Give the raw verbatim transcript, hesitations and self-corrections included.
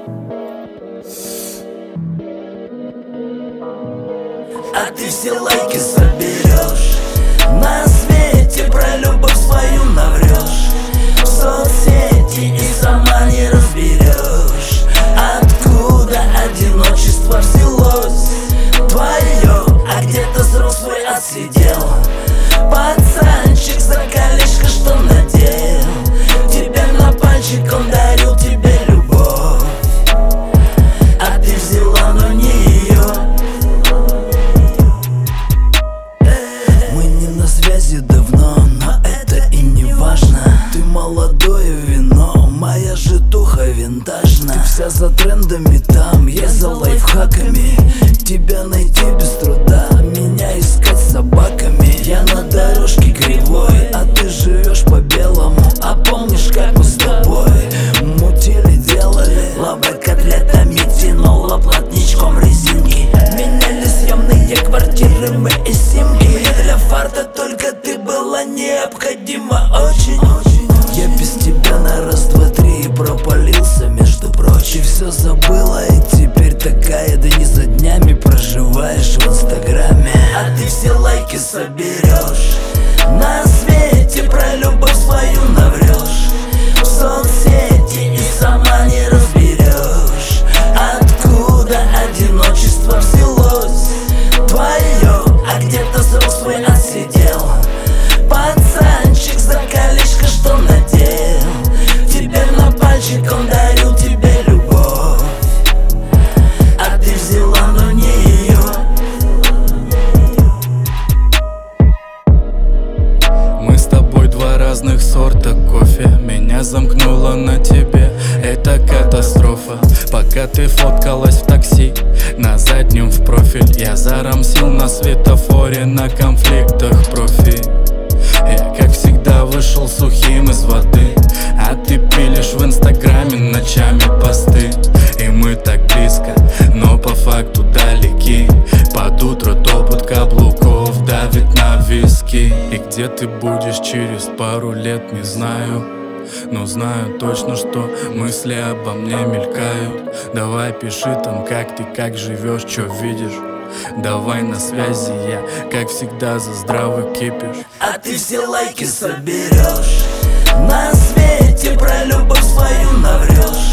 А ты все лайки соберешь, на свете про любовь свою наврешь, в соцсети и сама не разберешь, откуда одиночество взялось твое, а где-то взрослый отсидел. Пацанчик за колечко что надел, теперь на пальчик он дарил тебе любовь, а ты взяла, но не ее. Мы не на связи давно, но это и не важно. Ты молодое вино, моя житуха винтажна. Ты вся за трендами там, я за лайфхаками. Тебя найти без труда, меня искать собаками. Я на дорожке кривой, а ты живешь по-белому. А помнишь, как мы с тобой мутили, делали лавы котлетами, тянула плотничком резинки. Меняли съемные квартиры мы и симки. Мне для фарта только ты была необходима очень. Я без тебя на раз, два, три и пропалился, между прочим. Все забыла и теперь такая Дениза днями проживаешь в инстаграме. А ты все лайки соберешь, на свете про любовь свою наврешь, в соцсети и сама не разберешь, откуда одиночество взялось твое, а где-то взрослый отсидел. Пацанчик за колечко что надел, теперь на пальчик он дарил тебе любовь, а ты взяла, но не ее. Мы с тобой два разных сорта кофе, меня замкнуло на тебе, это катастрофа. Пока ты фоткалась в такси, на заднем в профиль, я зарамсил на светофоре, на конфликтах профи. Я, как всегда, вышел сухим из воды, а ты пилишь в инстаграме ночами посты. И мы так близко, но по факту далеки. Под утро топот каблуков давит на виски. И где ты будешь через пару лет, не знаю, но знаю точно, что мысли обо мне мелькают. Давай пиши там, как ты, как живешь, чё видишь. Давай на связи, я, как всегда, за здравый кипиш. А ты все лайки соберешь, на свете про любовь свою наврешь,